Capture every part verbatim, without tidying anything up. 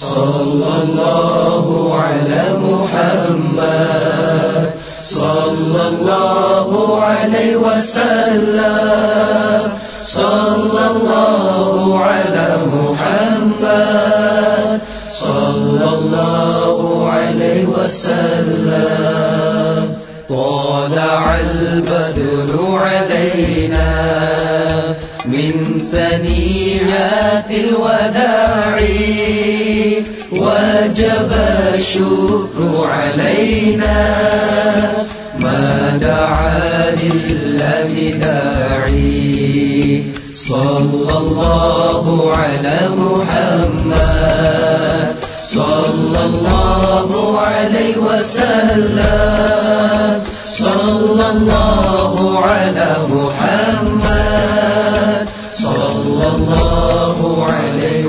صلی اللہ علی محمد صلی اللہ علیہ وسلم صلی اللہ علی محمد صلی اللہ علیہ وسلم طلع البدر علينا من ثنيات الوداع وجب الشكر علينا ما دعا لله داعي صلى الله على محمد صلى الله عليه وسلم صلى الله على محمد صلى الله عليه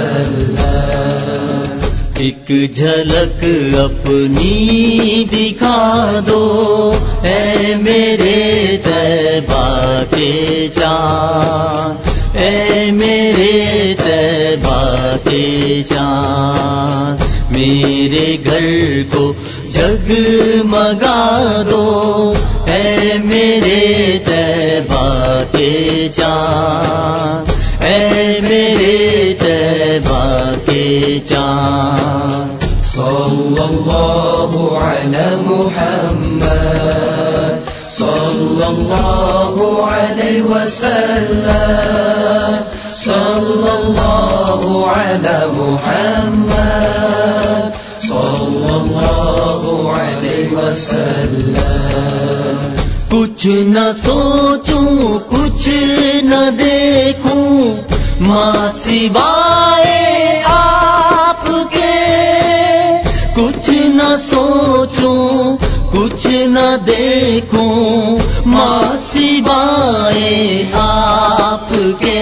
وسلم ایک جھلک اپنی دکھا دو اے میرے طیبہ کے جان، اے میرے طیبہ کے جان، میرے گھر کو جگمگا دو اے میرے طیبہ کے جان، اے میرے طیبہ کے جان۔ صلی اللہ علی محمد صلی اللہ علیہ وسلم صلی اللہ علی محمد صلی اللہ علیہ وسلم۔ کچھ نہ سوچوں کچھ نہ دیکھوں ماں سوائے آپ کے، کچھ نہ سوچوں کچھ نہ دیکھوں ماں سوائے آپ کے،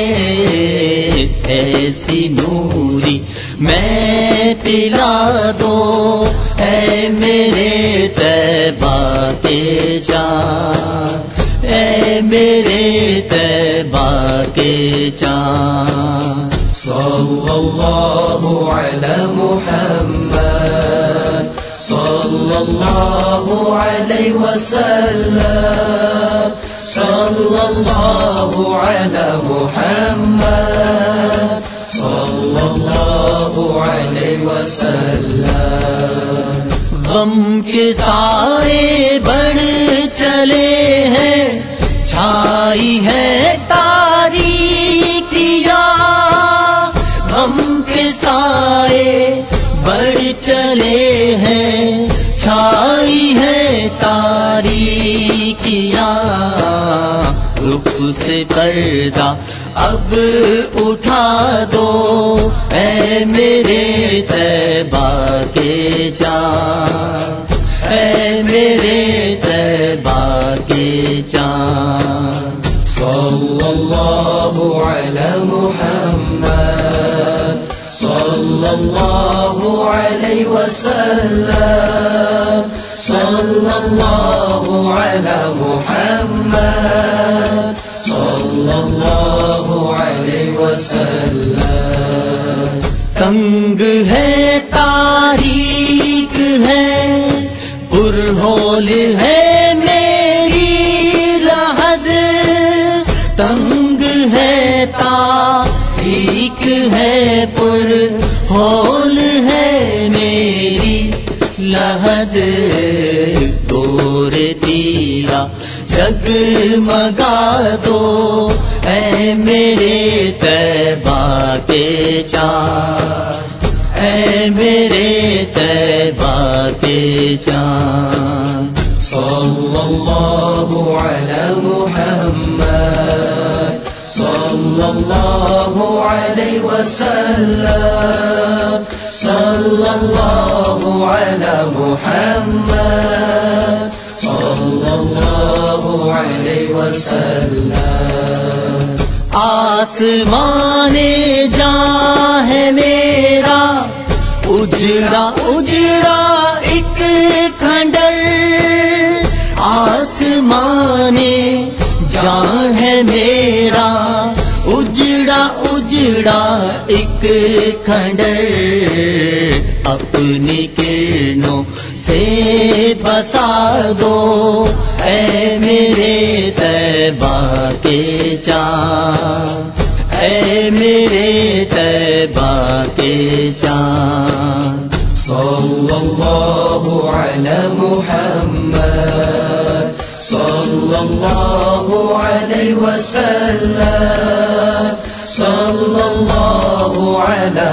ایسی نوری میں پلا دو اے میرے طیبہ کے جان، اے میرے طیبہ کے جان۔ صلی اللہ علی محمد صلی اللہ علیہ وسلم صلی اللہ علی محمد صلی اللہ علیہ وسلم۔ غم کے سائے بڑھ چلے ہیں، چھائی ہے تاریکیاں، غم کے سائے بڑھ چلے ہیں، چھائی ہے تاریکیاں، رخ سے پردہ اب اٹھا دو اے میرے طیبہ کے جان، اے میرے طیبہ کے جان۔ صلی اللہ علی محمد صلی اللہ علیہ وسلم صلی اللہ علی محمد صلی اللہ علیہ وسلم۔ تنگ ہے تاریک ہے پرہول ہے میری لحد، تنگ ہے تاریک ہے پرہول ہے میری لحد، دور دیا جگمگا دو اے میرے طیبہ کے جان، اے میرے طیبہ کے جان۔ صلی اللہ علی محمد صلی اللہ علیہ وسلم صلی اللہ علی محمد صلی اللہ علیہ وسلم۔ آسمان جاں ہے میرا اجڑا اجڑا ایک کھنڈر، آسمان جاں ہے میرا اجڑا اجڑا اجڑا ایک کھنڈر اپنی کرنوں سے بسا دو، اے میرے طیبہ کے چاند، اے میرے طیبہ کے چاند۔ صلی اللہ علی محمد صلی اللہ علیہ وسلم، صلی اللہ علی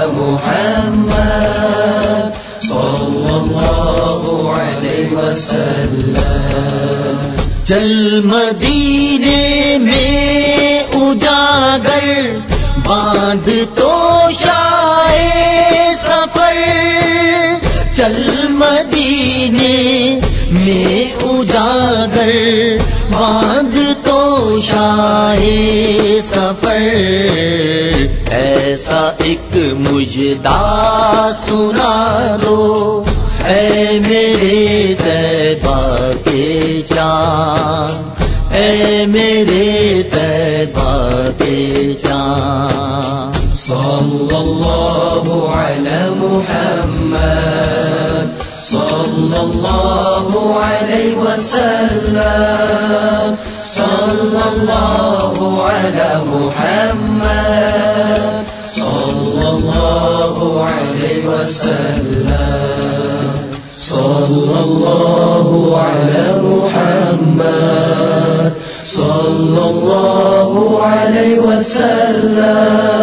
محمد صلی اللہ علیہ وسلم۔ چل مدینے میں اجاگر باندھ تو شائے سفر، چل مدینے میں اجاگر باندھ تو شائے سفر، ایسا ایک مژدہ سنا دو، اے میرے طیبہ کے چاند، اے میرے طیبہ کے چاند۔ صلی اللہ علی محمد صلی اللہ علیہ وسلم، صلی اللہ علی محمد صلی اللہ علیہ وسلم، صلی اللہ علی محمد صلی اللہ علیہ وسلم۔